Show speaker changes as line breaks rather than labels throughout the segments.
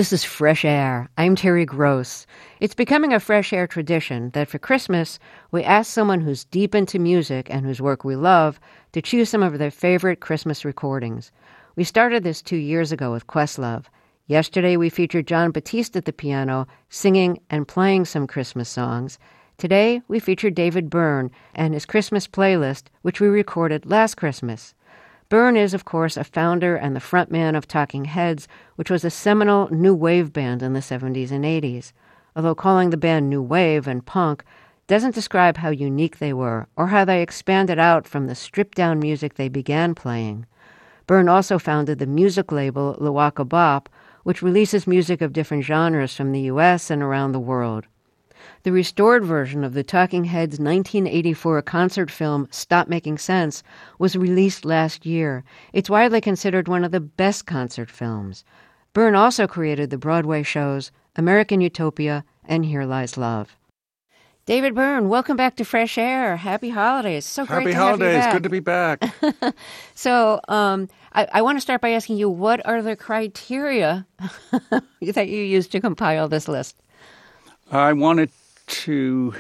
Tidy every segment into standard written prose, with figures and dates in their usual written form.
This is Fresh Air. I'm Terry Gross. It's becoming a Fresh Air tradition that for Christmas, we ask someone who's deep into music and whose work we love to choose some of their favorite Christmas recordings. We started this 2 years ago with Questlove. Yesterday, we featured Jon Batiste at the piano, singing and playing some Christmas songs. Today, we featured David Byrne and his Christmas playlist, which we recorded last Christmas. Byrne is, of course, a founder and the frontman of Talking Heads, which was a seminal new wave band in the 70s and 80s. Although calling the band new wave and punk doesn't describe how unique they were or how they expanded out from the stripped-down music they began playing. Byrne also founded the music label Lawaka Bop, which releases music of different genres from the U.S. and around the world. The restored version of the Talking Heads' 1984 concert film Stop Making Sense was released last year. It's widely considered one of the best concert films. Byrne also created the Broadway shows American Utopia and Here Lies Love. David Byrne, welcome back to Fresh Air. Happy holidays. So great to have you back.
Happy holidays. Good to be back.
So I want to start by asking you, what are the criteria that you used to compile this list?
I wanted to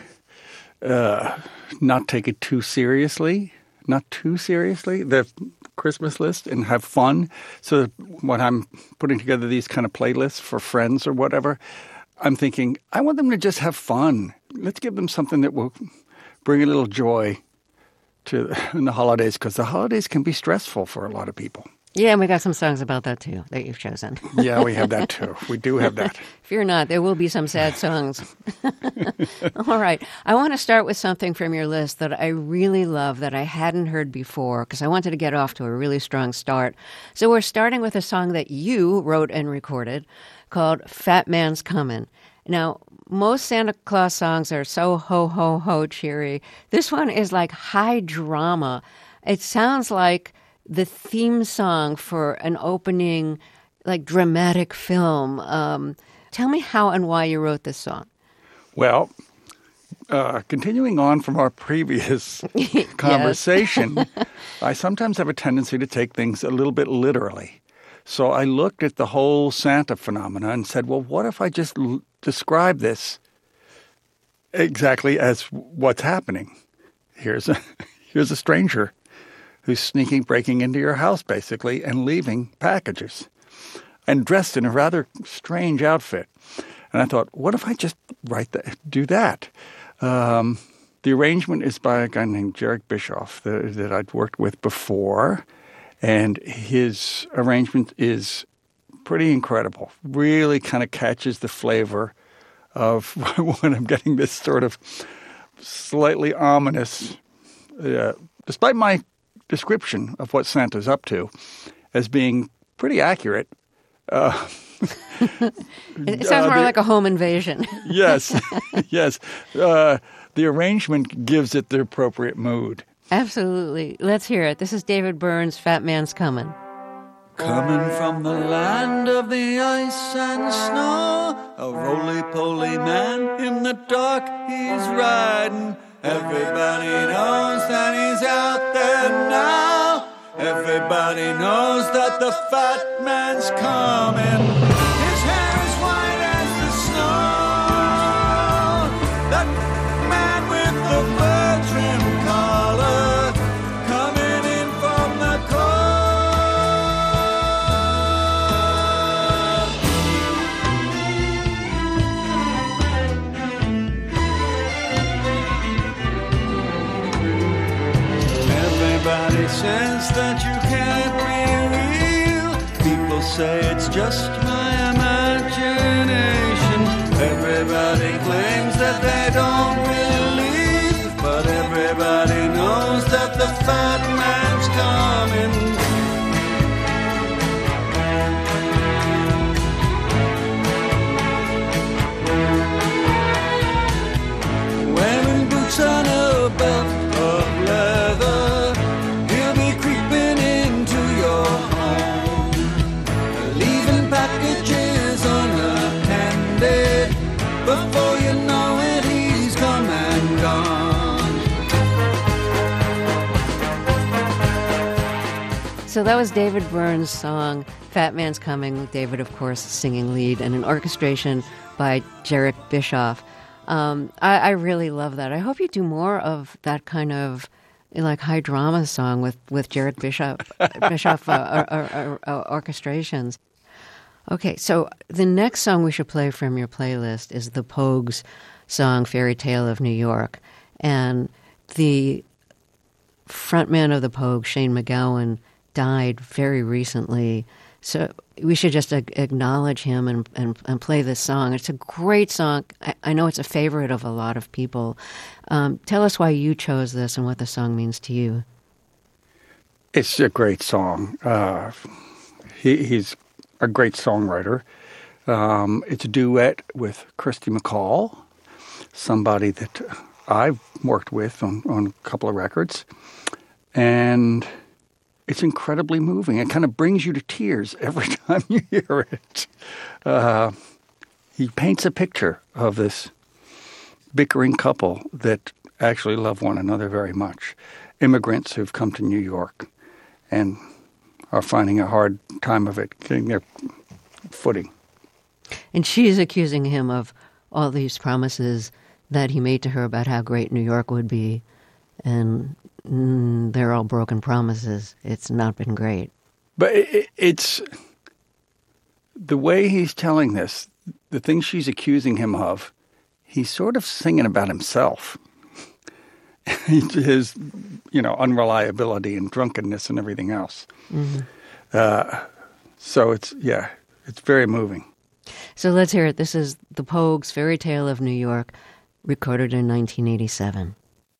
not take it too seriously, the Christmas list, and have fun. So when I'm putting together these kind of playlists for friends or whatever, I'm thinking, I want them to just have fun. Let's give them something that will bring a little joy in the holidays, because the holidays can be stressful for a lot of people.
Yeah, and we got some songs about that, too, that you've chosen.
Yeah, we have that, too. We do have that.
Fear not, there will be some sad songs. All right. I want to start with something from your list that I really love that I hadn't heard before, because I wanted to get off to a really strong start. So we're starting with a song that you wrote and recorded called Fat Man's Comin'. Now, most Santa Claus songs are so ho, ho, ho cheery. This one is like high drama. It sounds like the theme song for an opening, like, dramatic film. Tell me how and why you wrote this song.
Well, continuing on from our previous conversation, I sometimes have a tendency to take things a little bit literally. So I looked at the whole Santa phenomena and said, well, what if I just describe this exactly as what's happening? Here's a stranger who's breaking into your house, basically, and leaving packages, and dressed in a rather strange outfit. And I thought, what if I just do that? The arrangement is by a guy named Jarek Bischoff that I'd worked with before, and his arrangement is pretty incredible. Really kind of catches the flavor of when I'm getting this sort of slightly ominous, despite my description of what Santa's up to as being pretty accurate.
It sounds more like a home invasion.
Yes, yes. The arrangement gives it the appropriate mood.
Absolutely. Let's hear it. This is David Byrne's Fat Man's Comin'.
Coming from the land of the ice and snow, a roly-poly man in the dark he's riding. Everybody knows that he's out there now. Everybody knows that the fat man's coming. His hair is white as the snow. That man with the fur trim collar coming in from the Everybody says that you can't be real. People say it's just my imagination. Everybody claims that they don't believe, but everybody knows that the fat man's coming. Wearing boots on a belt of leather, he'll be creeping into your home, leaving packages unattended. Before you know it, he's come and gone.
So that was David Byrne's song, Fat Man's Coming, with David, of course, singing lead, and an orchestration by Jarek Bischoff. I really love that. I hope you do more of that kind of like high drama song with Jarek Bischoff orchestrations. Okay, so the next song we should play from your playlist is the Pogues song, Fairy Tale of New York. And the frontman of the Pogues, Shane MacGowan, died very recently. So we should just acknowledge him and play this song. It's a great song. I know it's a favorite of a lot of people. Tell us why you chose this and what the song means to you.
It's a great song. He's a great songwriter. It's a duet with Kirsty MacColl, somebody that I've worked with on a couple of records. And it's incredibly moving. It kind of brings you to tears every time you hear it. He paints a picture of this bickering couple that actually love one another very much. Immigrants who've come to New York and are finding a hard time of it, getting their footing. And
she's accusing him of all these promises that he made to her about how great New York would be. And they're all broken promises. It's not been great.
But it's the way he's telling this, the things she's accusing him of, he's sort of singing about himself. His, unreliability and drunkenness and everything else. Mm-hmm. So it's very moving.
So let's hear it. This is the Pogues' Fairy Tale of New York, recorded in 1987.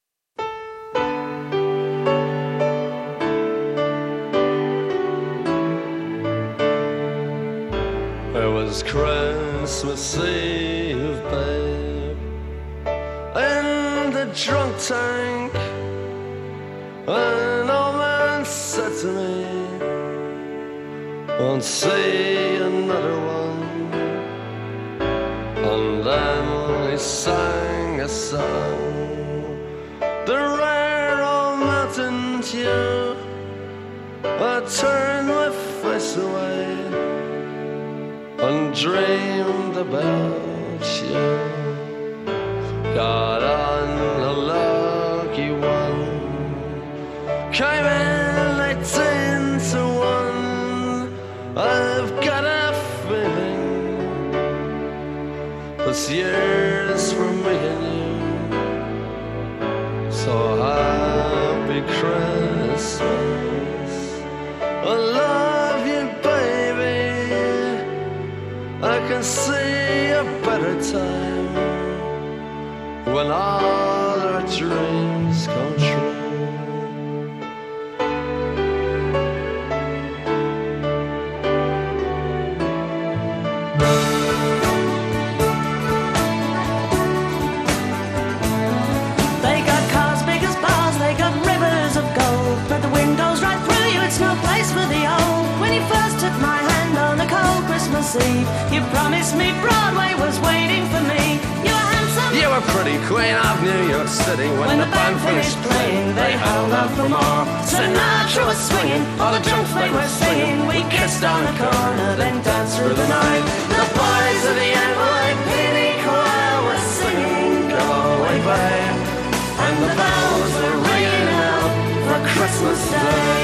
It was Christmas Eve, babe, in the drunk tank. An old man said to me, won't see another one. And then he sang a song, the rare old mountain tune. I turned my face away and dreamed about you. Got on a lucky one, came in 18 to 1. I've got a feeling this year's for me and you. So happy Christmas, I love you, baby. I can see a better time when all our dreams come true.
They got cars big as bars, they got rivers of gold, but the wind goes right through you, it's no place for the old. When you first took my hand on a cold Christmas Eve, you promised me Broadway was waiting for me. You were handsome,
you were pretty queen of New York City. When the band finished playing, they held out for more. Sinatra was swinging, all the drunks they were singing. We kissed on the corner, then danced through the night. The boys of the NYPD choir were singing, go away, babe. And the bells were ringing out for Christmas Day.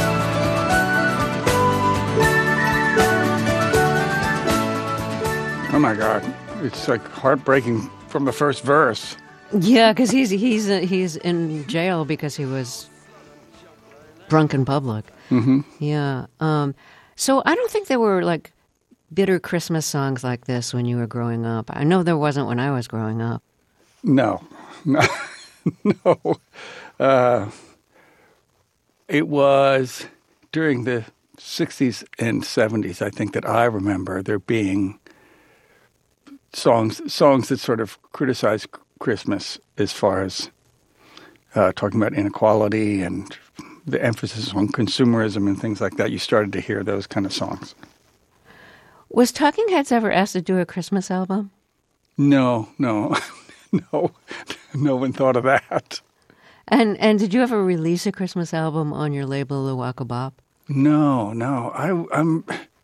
Oh my God, it's like heartbreaking from the first verse.
Yeah, because he's in jail because he was drunk in public.
Mm-hmm.
Yeah. So I don't think there were like bitter Christmas songs like this when you were growing up. I know there wasn't when I was growing up.
No. It was during the 60s and 70s, I think, that I remember there being songs that sort of criticize Christmas as far as talking about inequality and the emphasis on consumerism and things like that. You started to hear those kind of songs.
Was Talking Heads ever asked to do a Christmas album?
No. No one thought of that.
And did you ever release a Christmas album on your label, Luwaka Bop?
No. I'm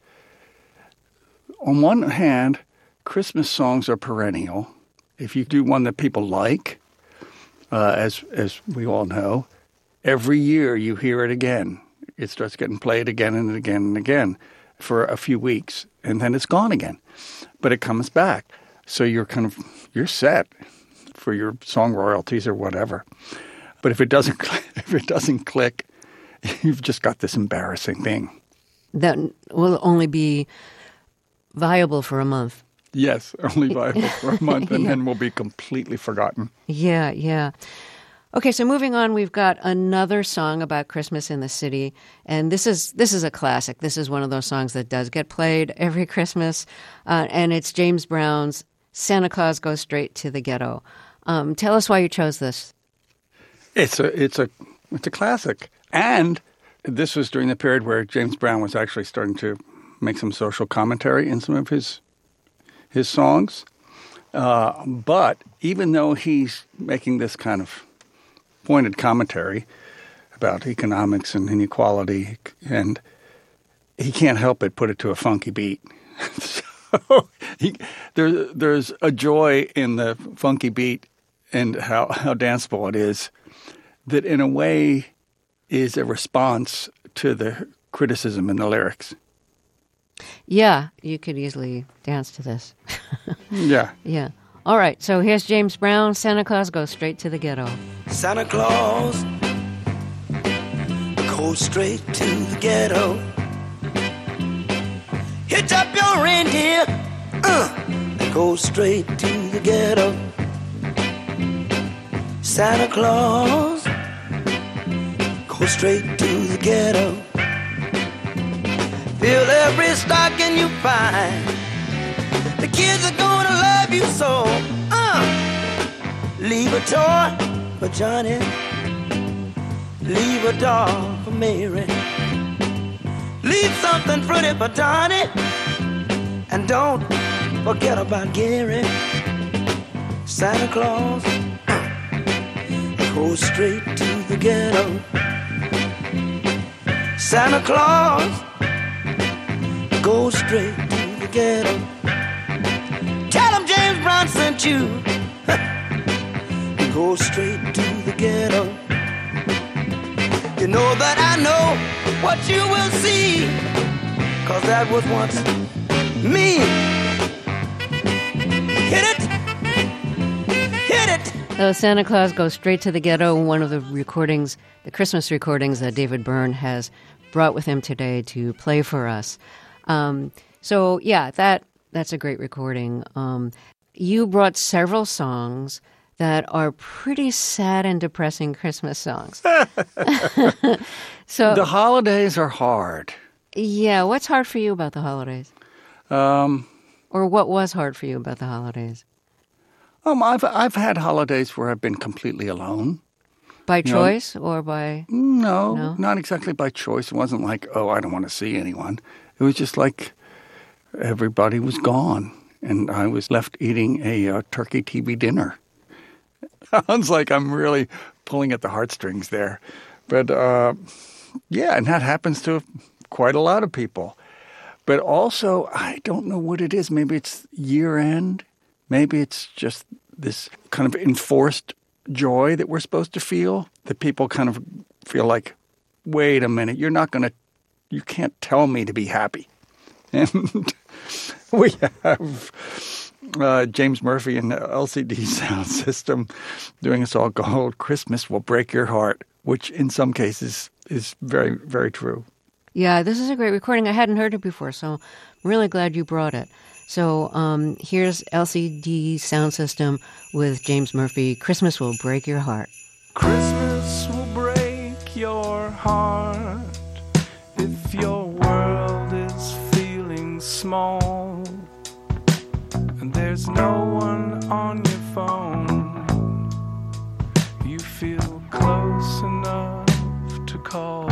on one hand, Christmas songs are perennial. If you do one that people like, as we all know, every year you hear it again. It starts getting played again and again and again for a few weeks, and then it's gone again. But it comes back. So you're set for your song royalties or whatever. But if it doesn't click, you've just got this embarrassing thing.
That will only be viable for a month.
Yes, only viable for a month, and then will be completely forgotten.
Yeah. Okay, so moving on, we've got another song about Christmas in the city, and this is a classic. This is one of those songs that does get played every Christmas, and it's James Brown's "Santa Claus Goes Straight to the Ghetto." Tell us why you chose this.
It's a classic, and this was during the period where James Brown was actually starting to make some social commentary in some of his songs. But even though he's making this kind of pointed commentary about economics and inequality, and he can't help but put it to a funky beat. So there's a joy in the funky beat and how danceable it is that in a way is a response to the criticism in the lyrics.
Yeah, you could easily dance to this.
Yeah.
Yeah. All right, so here's James Brown, Santa Claus Goes Straight to the Ghetto.
Santa Claus goes straight to the ghetto. Hitch up your reindeer, go straight to the ghetto. Santa Claus go straight to the ghetto. Fill every stocking you find. The kids are gonna love you so. Leave a toy for Johnny. Leave a doll for Mary. Leave something pretty for Donnie. And don't forget about Gary. Santa Claus goes straight to the ghetto. Santa Claus goes straight to the ghetto. Tell him James Brown sent you. Go straight to the ghetto. You know that I know what you will see, 'cause that was once me. Hit it.
Santa Claus Goes Straight to the Ghetto, one of the recordings, the Christmas recordings that David Byrne has brought with him today to play for us. So yeah, that's a great recording. You brought several songs that are pretty sad and depressing Christmas songs. So
the holidays are hard.
Yeah, what's hard for you about the holidays? Or what was hard for you about the holidays?
I've had holidays where I've been completely alone.
By choice or by...
No, not exactly by choice. It wasn't like, I don't want to see anyone. It was just like everybody was gone, and I was left eating a turkey TV dinner. Sounds like I'm really pulling at the heartstrings there. But, yeah, and that happens to quite a lot of people. But also, I don't know what it is. Maybe it's year-end. Maybe it's just this kind of enforced joy that we're supposed to feel, that people kind of feel like, wait a minute, you can't tell me to be happy. And we have James Murphy and the LCD Sound System doing a song called "Christmas Will Break Your Heart," which in some cases is very, very true.
Yeah, this is a great recording. I hadn't heard it before, so I'm really glad you brought it. So here's LCD Sound System with James Murphy, "Christmas Will Break Your Heart."
Christmas will break your heart if your world is feeling small and there's no one on your phone you feel close enough to call.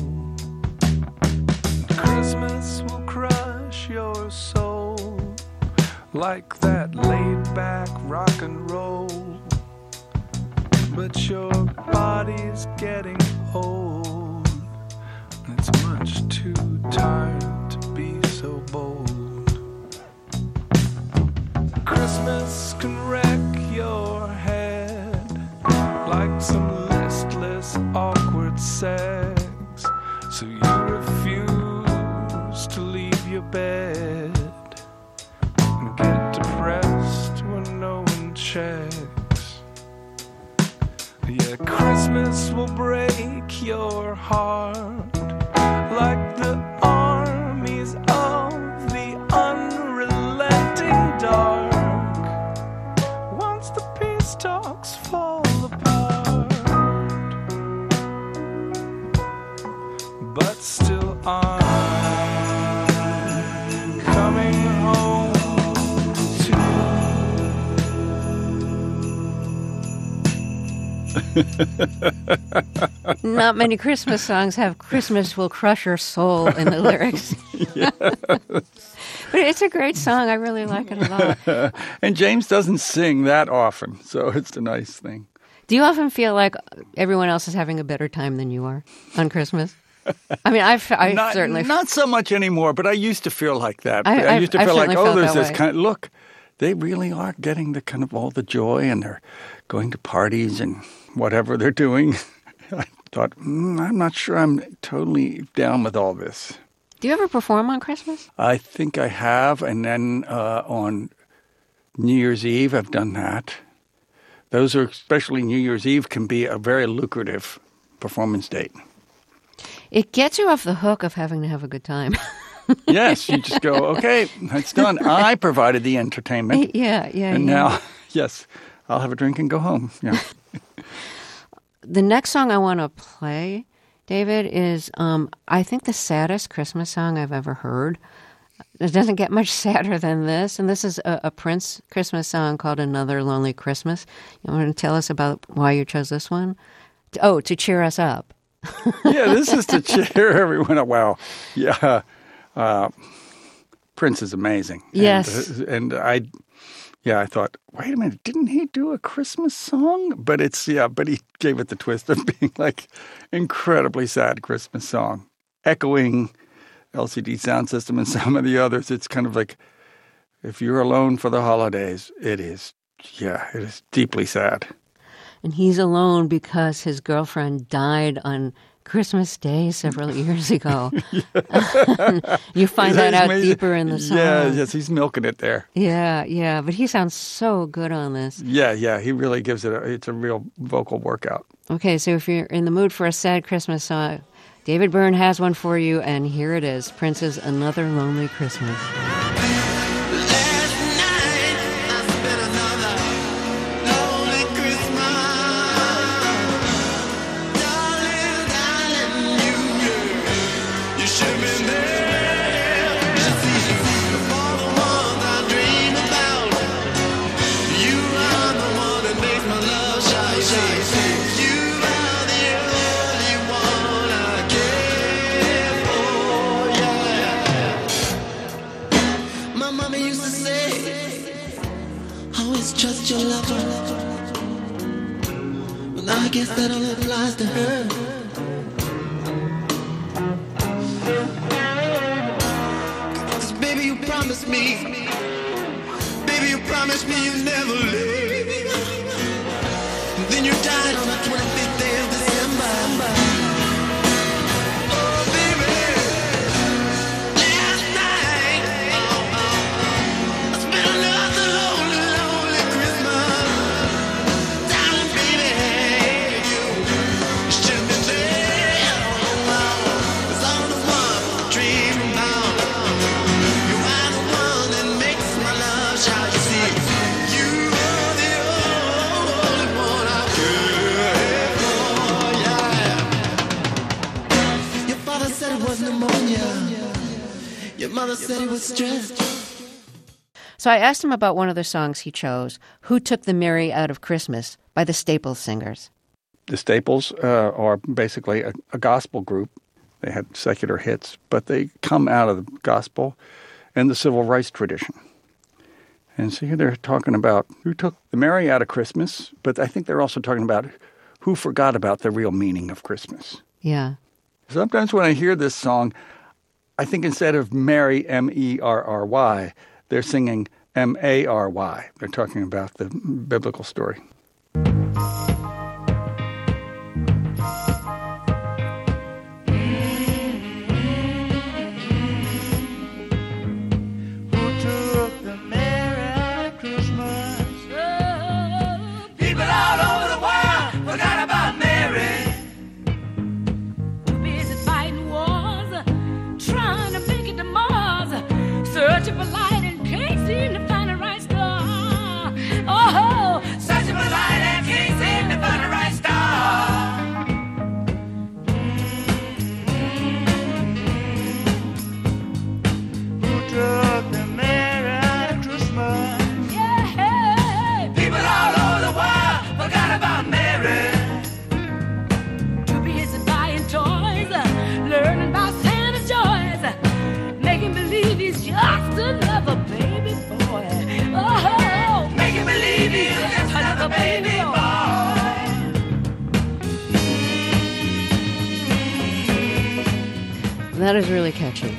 Christmas will crush your soul like that laid-back rock and roll, but your body's getting old and it's much too tired to be so bold. Christmas can wreck your head like some listless, awkward sex. So you refuse to leave your bed and get depressed when no one checks. Yeah, Christmas will break your heart like the armies of the unrelenting dark. Once the peace talks fall apart, but still I'm coming home to
Not many Christmas songs have "Christmas will crush your soul" in the lyrics. But it's a great song. I really like it a lot.
And James doesn't sing that often, so it's a nice thing.
Do you often feel like everyone else is having a better time than you are on Christmas? I mean, I certainly...
Not so much anymore, but I used to feel like that.
I
used to feel like,
certainly felt
there's
that
this
way.
kind of, look, they really are getting the kind of all the joy, and they're going to parties and whatever they're doing. I thought, I'm not sure I'm totally down with all this.
Do you ever perform on Christmas?
I think I have, and then on New Year's Eve, I've done that. Those are, especially New Year's Eve, can be a very lucrative performance date.
It gets you off the hook of having to have a good time.
Yes, you just go, okay, it's done. I provided the entertainment.
Yeah.
And now, yes, I'll have a drink and go home. Yeah.
The next song I want to play, David, is I think the saddest Christmas song I've ever heard. It doesn't get much sadder than this. And this is a Prince Christmas song called Another Lonely Christmas. You want to tell us about why you chose this one? Oh, to cheer us up.
Yeah, this is to cheer everyone up. Wow. Yeah. Prince is amazing.
Yes.
And I thought, wait a minute, didn't he do a Christmas song? But but he gave it the twist of being like incredibly sad Christmas song, echoing LCD Sound System and some of the others. It's kind of like, if you're alone for the holidays, it is deeply sad.
And he's alone because his girlfriend died on Christmas Day several years ago. You find that out deeper in the song.
Yes, he's milking it there.
Yeah, but he sounds so good on this.
Yeah, he really gives it's a real vocal workout.
Okay, so if you're in the mood for a sad Christmas song, David Byrne has one for you, and here it is, Prince's Another Lonely Christmas.
Just your lover. Well, I guess that only applies to her. Cause baby, you promised me. Baby, you promised me you'd never leave. And then you died on the 25th day of December. Oh, baby. Last night, I spent another lonely Christmas. Darling, baby, you should be there. It's all the one dreaming about. You are the one that makes my love shout. You see, you are the only one I care for, yeah. Your father said it was pneumonia. Your mother said it was stress.
So I asked him about one of the songs he chose, Who Took the Merry Out of Christmas, by the Staples Singers.
The Staples are basically a gospel group. They had secular hits, but they come out of the gospel and the civil rights tradition. And so here they're talking about who took the merry out of Christmas, but I think they're also talking about who forgot about the real meaning of Christmas.
Yeah.
Sometimes when I hear this song, I think instead of Mary, M-E-R-R-Y, they're singing M-A-R-Y. They're talking about the biblical story.
People all over the world forgot about Mary.
Too busy fighting wars, trying to make it to Mars, searching for light and can't seem to find the right star. Oh,
Searching for light and can't seem to find the right star. Who took the Merry Christmas?
yeah.
People all over the world forgot about Mary.
Too busy buying toys, learning about Santa's joys, making believe he's just another baby boy. Oh,
Making believe he's just another baby boy.
That is really catchy.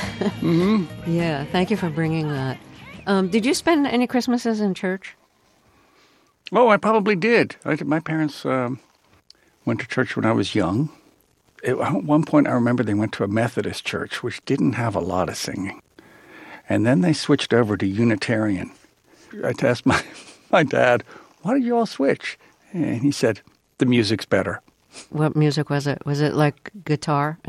Yeah, thank you for bringing that. Did you spend any Christmases in church?
Oh, I probably did. My parents went to church when I was young. At one point, I remember they went to a Methodist church, which didn't have a lot of singing. And then they switched over to Unitarian. I asked my dad, why did you all switch? And he said, the music's better.
What music was it? Was it like guitar?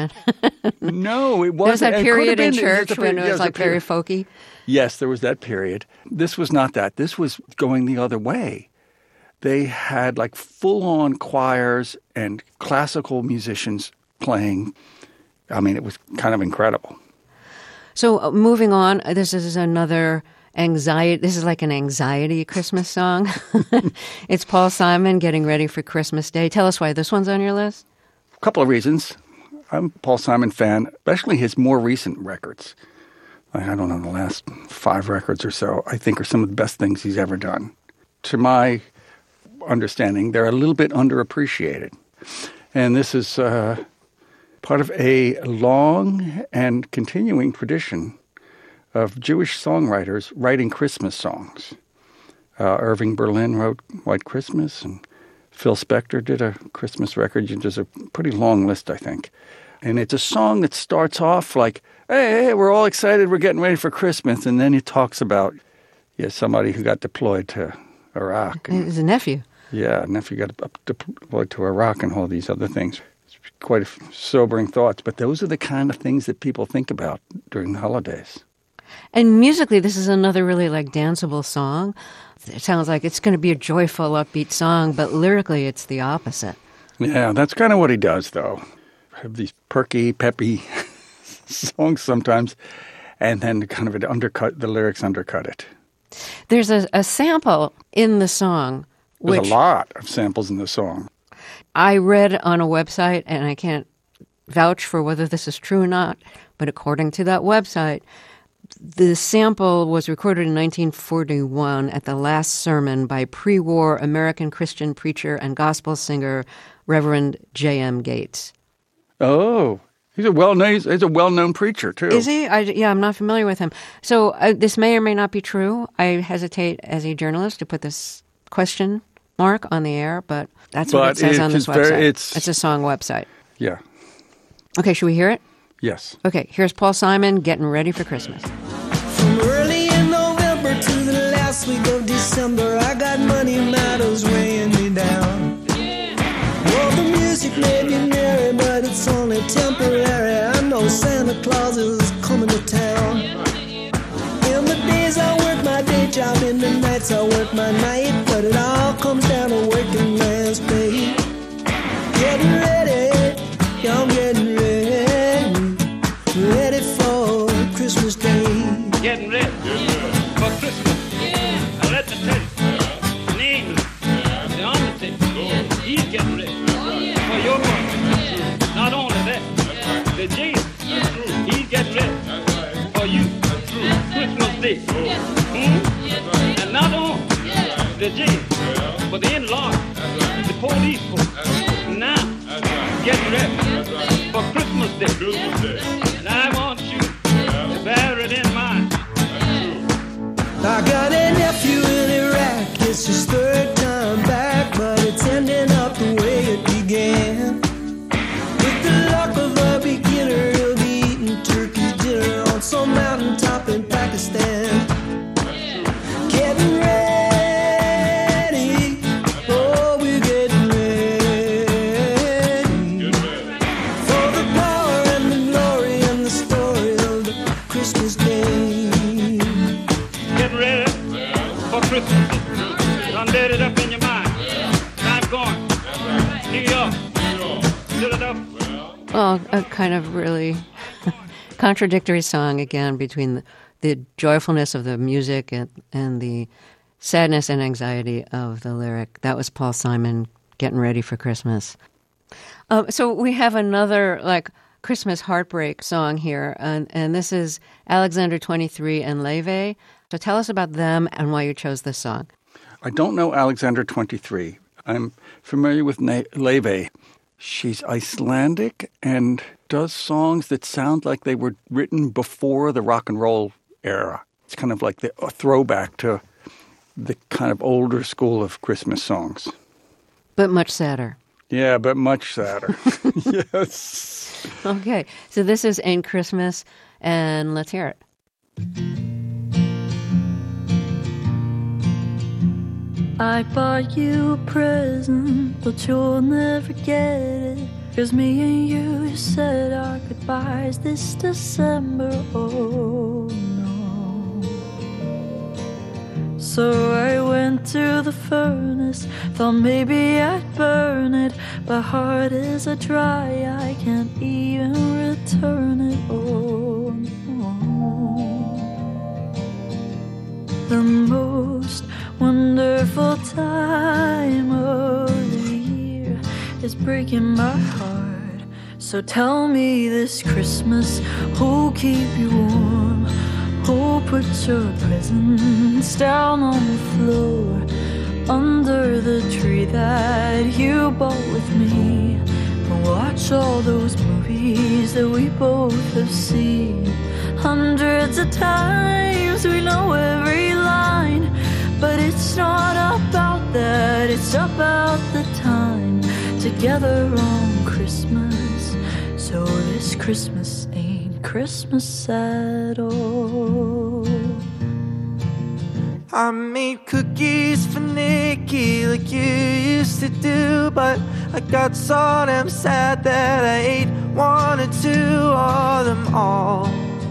No, it wasn't.
There was that
It could have
period in
been-
church when it
yes,
was like
the
very
period.
folky.
Yes, there was that period. This was not that. This was going the other way. They had like full-on choirs and classical musicians playing. I mean, it was kind of incredible.
So moving on, this is another anxiety. This is like an anxiety Christmas song. It's Paul Simon, Getting Ready for Christmas Day. Tell us why this one's on your list.
A couple of reasons. I'm a Paul Simon fan, especially his more recent records. I don't know, the last 5 records or so, I think are some of the best things he's ever done. To my understanding, they're a little bit underappreciated. And this is part of a long and continuing tradition of Jewish songwriters writing Christmas songs. Irving Berlin wrote White Christmas, and Phil Spector did a Christmas record. There's a pretty long list, I think. And it's a song that starts off like, hey, we're all excited, we're getting ready for Christmas. And then he talks about somebody who got deployed to Iraq.
It was a nephew.
Yeah, nephew got deployed to Iraq and all these other things. It's quite sobering thoughts. But those are the kind of things that people think about during the holidays.
And musically, this is another really like danceable song. It sounds like it's going to be a joyful, upbeat song, but lyrically, it's the opposite.
Yeah, that's kind of what he does, though. Have these perky, peppy songs sometimes, and then kind of the lyrics undercut it.
There's a sample in the song.
There's
Which
a lot of samples in the song.
I read on a website, and I can't vouch for whether this is true or not, but according to that website, the sample was recorded in 1941 at the last sermon by pre-war American Christian preacher and gospel singer Reverend J.M. Gates.
Oh, he's a well-known preacher, too.
Is he? I'm not familiar with him. So this may or may not be true. I hesitate as a journalist to put this question mark on the air, but that's what it says on this website. It's a song website.
Yeah.
Okay, should we hear it?
Yes.
Okay, here's Paul Simon, Getting Ready for Christmas.
From early in November to the last week of December, I got money matters weighing me down. Well, the music may be merry, but it's only temporary. I know Santa Claus is coming to town. In the days I work my day job, in the nights I work my night, but it all comes down to working man's pay. Getting ready, yeah, I'm getting ready for Christmas Day.
Getting ready for Christmas. Now let me tell you, name the undertaker. He's getting ready for your work. Not only that, the Jesus, he's getting ready for you. Christmas Day. And not only the Jesus, but the in-law, the police folks. Now, getting ready for Christmas Day. And I want you
his third time back, but it's ending up the way it began. With the luck of a beginner, he'll be eating turkey dinner on some mountaintop in Pakistan. Getting ready, oh, we're getting ready for the power and the glory and the story of the Christmas day.
Get ready for Christmas. Done laid it up in your mind. Time going. New York. Philadelphia.
Well, a kind of really contradictory song again between the joyfulness of the music and the sadness and anxiety of the lyric. That was Paul Simon, Getting Ready for Christmas. So we have another Christmas heartbreak song here, and this is Alexander 23 and Leve. So tell us about them and why you chose this song.
I don't know Alexander 23. I'm familiar with Leve. She's Icelandic and does songs that sound like they were written before the rock and roll era. It's kind of like a throwback to the kind of older school of Christmas songs.
But much sadder.
Yeah, but much sadder. Yes.
Okay, so this is Ain't Christmas, and let's hear it.
I bought you a present, but you'll never get it. 'Cause me and you said our goodbyes this December, oh no. So I went to the furnace, thought maybe I'd burn it. But heart is a dry, I can't even return it, oh no. The most wonderful time of the year is breaking my heart. So tell me this Christmas, who'll keep you warm? Who'll put your presents down on the floor under the tree that you bought with me? And watch all those movies that we both have seen hundreds of times. We know every line. But it's not about that, it's about the time together on Christmas. So this Christmas ain't Christmas at all.
I made cookies for Nikki like you used to do, but I got so damn sad that I ate one or two of them all.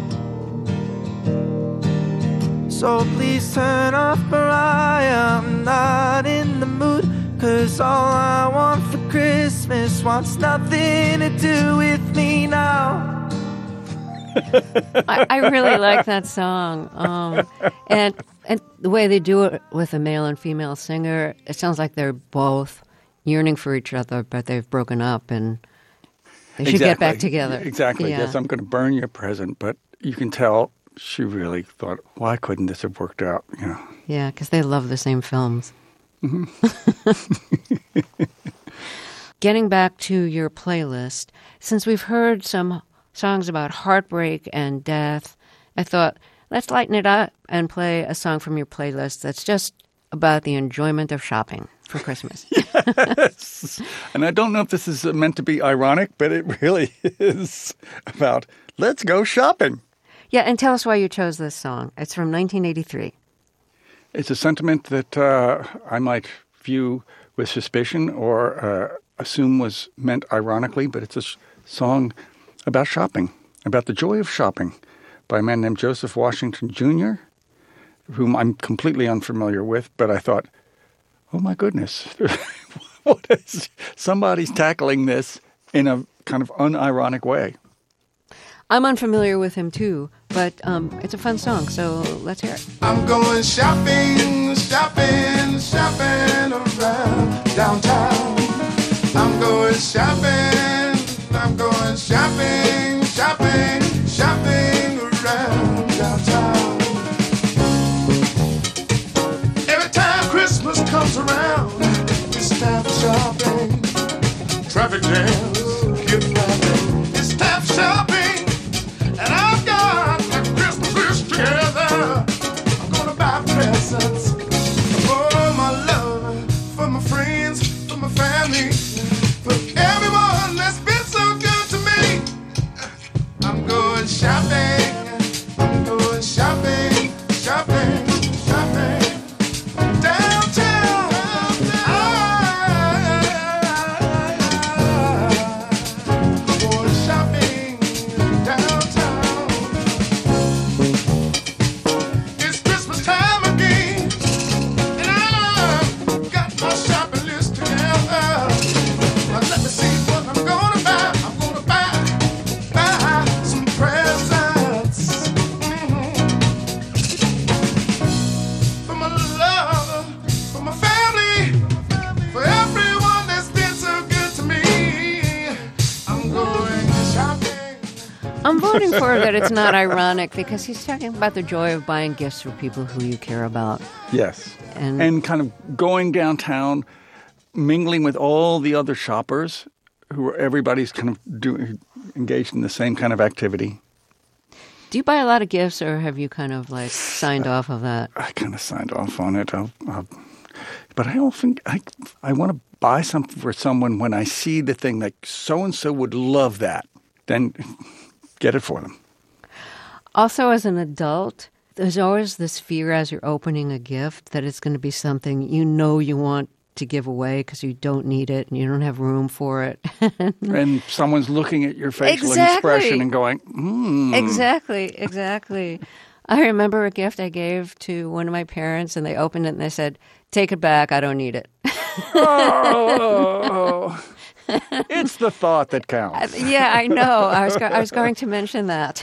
So please turn off Mariah, I'm not in the mood. 'Cause all I want for Christmas wants nothing to do with me now.
I really like that song. And the way they do it with a male and female singer, it sounds like they're both yearning for each other, but they've broken up and they should get back together.
Exactly.
Yeah.
Yes, I'm going to burn your present, but you can tell she really thought, why couldn't this have worked out? You know.
Yeah, because they love the same films.
Mm-hmm.
Getting back to your playlist, since we've heard some songs about heartbreak and death, I thought, let's lighten it up and play a song from your playlist that's just about the enjoyment of shopping for Christmas.
Yes. And I don't know if this is meant to be ironic, but it really is about let's go shopping.
Yeah, and tell us why you chose this song. It's from 1983.
It's a sentiment that I might view with suspicion or assume was meant ironically, but it's a song about shopping, about the joy of shopping by a man named Joseph Washington Jr., whom I'm completely unfamiliar with, but I thought, oh my goodness, somebody's tackling this in a kind of unironic way.
I'm unfamiliar with him too, but it's a fun song, so let's hear it.
I'm going shopping, shopping, shopping around downtown. I'm going shopping, I'm going shopping, shopping, shopping around downtown. Every time Christmas comes around, it's time for shopping. Traffic jams get rapping. It's time for shopping, and I've got my Christmas list together. I'm gonna buy presents for my love.
I'm voting for that it's not ironic because he's talking about the joy of buying gifts for people who you care about.
Yes.
And
kind of going downtown, mingling with all the other shoppers everybody's kind of engaged in the same kind of activity.
Do you buy a lot of gifts, or have you kind of like signed off of that?
I kind of signed off on it. But I often I want to buy something for someone when I see the thing like so-and-so would love that. Then get it for them.
Also, as an adult, there's always this fear as you're opening a gift that it's going to be something you want to give away because you don't need it and you don't have room for it.
And someone's looking at your facial expression and going,
Exactly. I remember a gift I gave to one of my parents, and they opened it and they said, "Take it back, I don't need it."
Oh, it's the thought that counts.
Yeah, I know. I was going to mention that.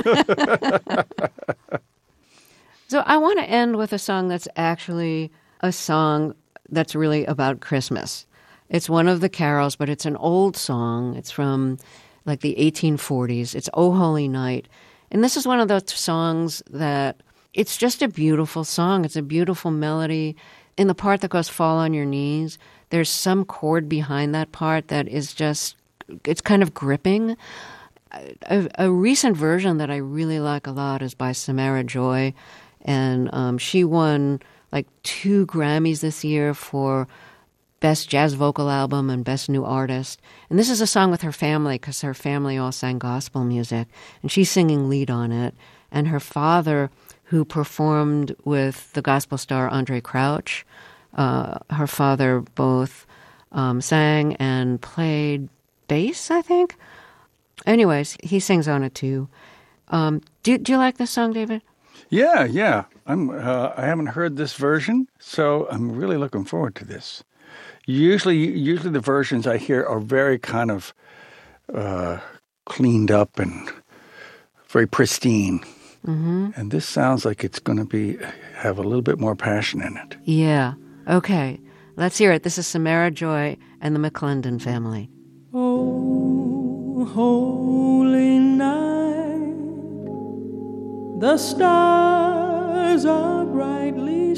So I want to end with a song that's actually a song that's really about Christmas. It's one of the carols, but it's an old song. It's from like the 1840s. It's "O Holy Night." And this is one of those songs that it's just a beautiful song. It's a beautiful melody. In the part that goes "Fall on Your Knees," there's some chord behind that part that is just, it's kind of gripping. A recent version that I really like a lot is by Samara Joy. And she won like 2 Grammys this year for Best Jazz Vocal Album and Best New Artist. And this is a song with her family because her family all sang gospel music. And she's singing lead on it. And her father, who performed with the gospel star Andre Crouch, her father both sang and played bass, I think. Anyways, he sings on it too. Do you like this song, David?
Yeah. I haven't heard this version, so I'm really looking forward to this. Usually the versions I hear are very kind of cleaned up and very pristine.
Mm-hmm.
And this sounds like it's going to have a little bit more passion in it.
Yeah. Okay. Let's hear it. This is Samara Joy and the McClendon family.
Oh, holy night, the stars are brightly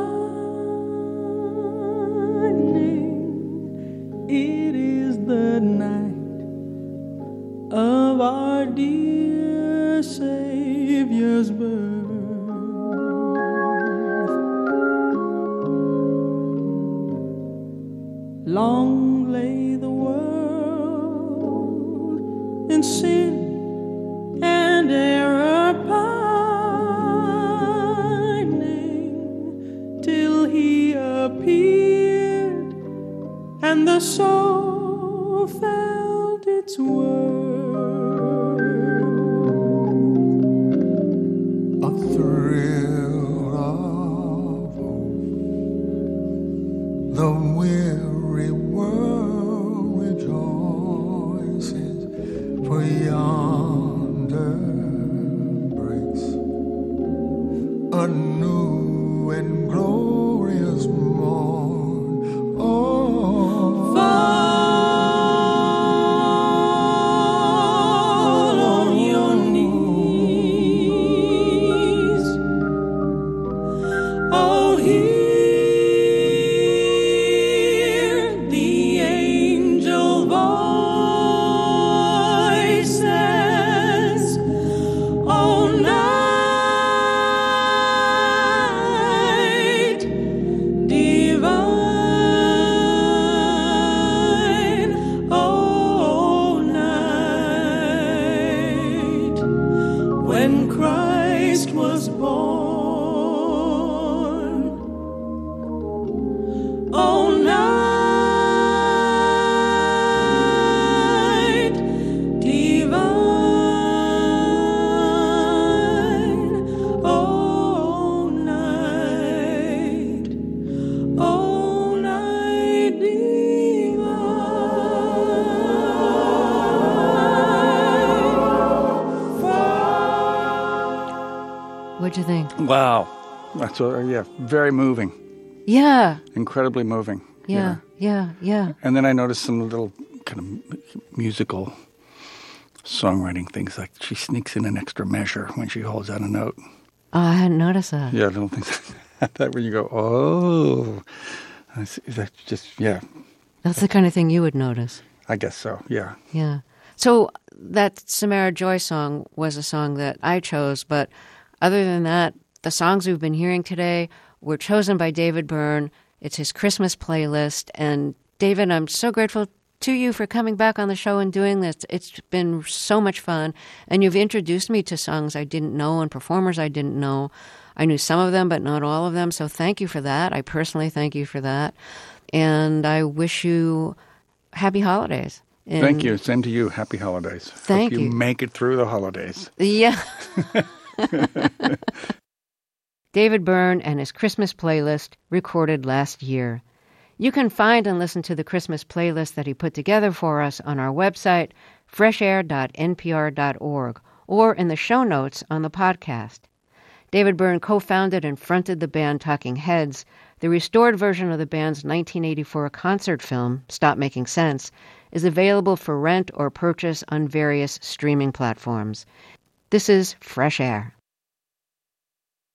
shining. It is the night of our dear Savior's birth. Long lay the world in sin and error pining, till he appeared and the soul felt its worth. A thrill of hope, the weary world rejoices, for yonder breaks a new and glorious morn. Oh, fall on your knees. Oh, hear the angel voices. Oh, night divine. Oh, night when Christ was born. Oh, night divine. Oh, night divine.
What'd you think?
Wow. That's very moving.
Yeah.
Incredibly moving.
Yeah.
And then I noticed some little kind of musical songwriting things. Like she sneaks in an extra measure when she holds out a note.
Oh, I hadn't noticed that.
Yeah, little things like that when you go, oh, that's just, yeah.
That's the kind of thing you would notice.
I guess so, yeah.
Yeah. So that Samara Joy song was a song that I chose, but other than that, the songs we've been hearing today were chosen by David Byrne. It's his Christmas playlist. And David, I'm so grateful to you for coming back on the show and doing this. It's been so much fun. And you've introduced me to songs I didn't know and performers I didn't know. I knew some of them, but not all of them. So thank you for that. I personally thank you for that. And I wish you happy holidays. And
thank you. Same to you. Happy holidays.
Thank
Hope
you.
you make it through the holidays.
Yeah. David Byrne and his Christmas playlist recorded last year. You can find and listen to the Christmas playlist that he put together for us on our website, freshair.npr.org, or in the show notes on the podcast. David Byrne co-founded and fronted the band Talking Heads. The restored version of the band's 1984 concert film, Stop Making Sense, is available for rent or purchase on various streaming platforms. This is Fresh Air.